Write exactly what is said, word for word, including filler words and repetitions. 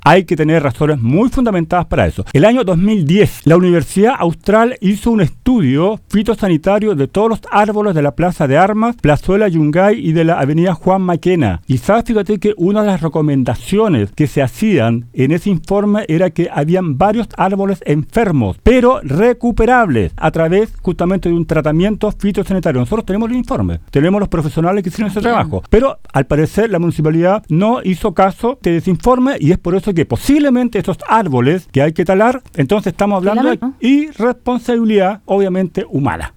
hay que tener razones muy fundamentadas para eso. El año dos mil diez, la Universidad Austral hizo un estudio fitosanitario de todos los árboles de la Plaza de Armas, Plazuela Yungay y de la Avenida Juan Maquena. Y sabes, fíjate que una de las recomendaciones que se hacían en ese informe era que habían varios árboles enfermos, pero recuperables a través justamente de un tratamiento fitosanitario. Nosotros tenemos el informe, tenemos los profesionales que hicieron ese trabajo, pero al parecer la municipalidad no hizo caso de ese informe y es por eso que posiblemente esos árboles que hay que talar, entonces estamos hablando de irresponsabilidad obviamente humana.